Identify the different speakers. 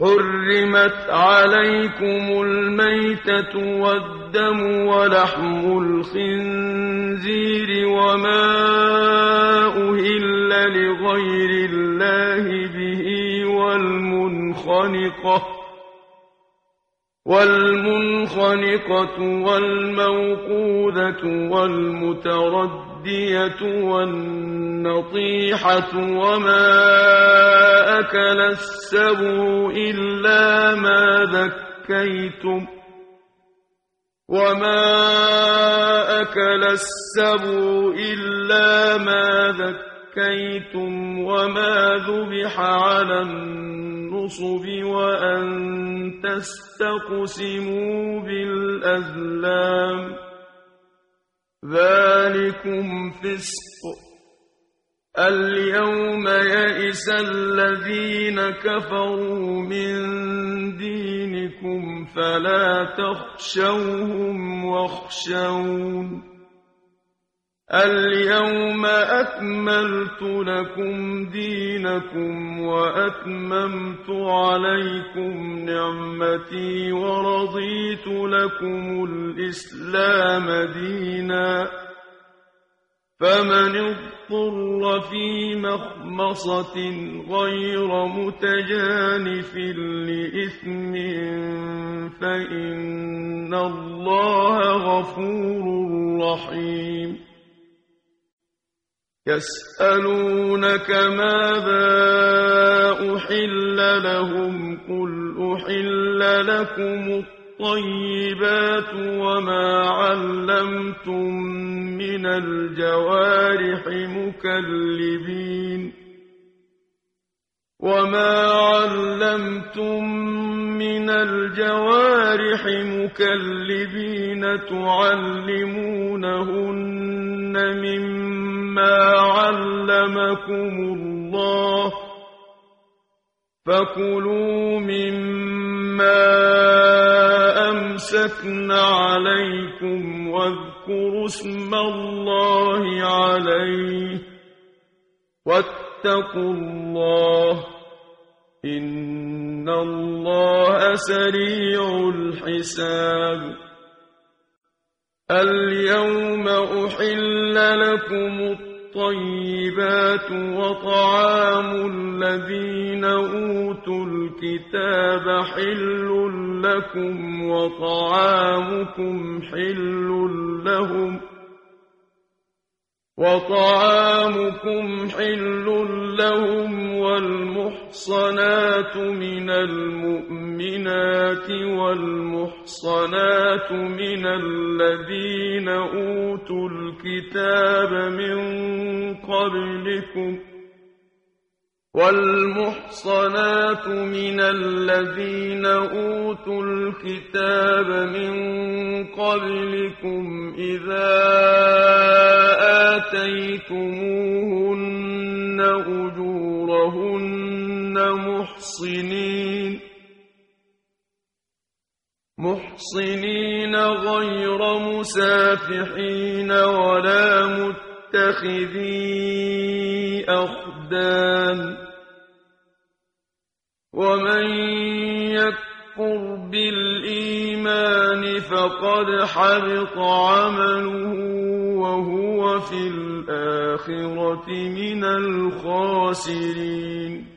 Speaker 1: حرمت عليكم الميتة والدم ولحم الخنزير وما أهل لغير الله به والمنخنقة والموقوذة والمتردية والنطيحة وما أكل السبع إلا ما ذكيتم وما ذبح على النصب وأن تستقسموا بالأزلام ذلكم فسق. اليوم يئس الذين كفروا من دينكم فلا تخشوهم واخشون. اليوم أكملت لكم دينكم وأتممت عليكم نعمتي ورضيت لكم الإسلام دينا. فمن اضطر في مخمصة غير متجانف لإثم فإن الله غفور رحيم. يسألونك ماذا أحل لهم قل أحل لكم الطيبات وما علمتم من الجوارح مكلبين تعلمونهن مما علمكم الله فكلوا مما أمسكن عليكم واذكروا اسم الله عليه واتقوا الله إن الله سريع الحساب. اليوم أحل لكم الطيبات وطعام الذين أوتوا الكتاب حل لكم وطعامكم حل لهم والمحصنات من المؤمنات والمحصنات من الذين أوتوا الكتاب من قبلكم إذا آتيتموهن أجورهن محصنين غير مسافحين ولا متخذي أخدان. ومن يكفر بالإيمان فقد حبط عمله وهو في الآخرة من الخاسرين.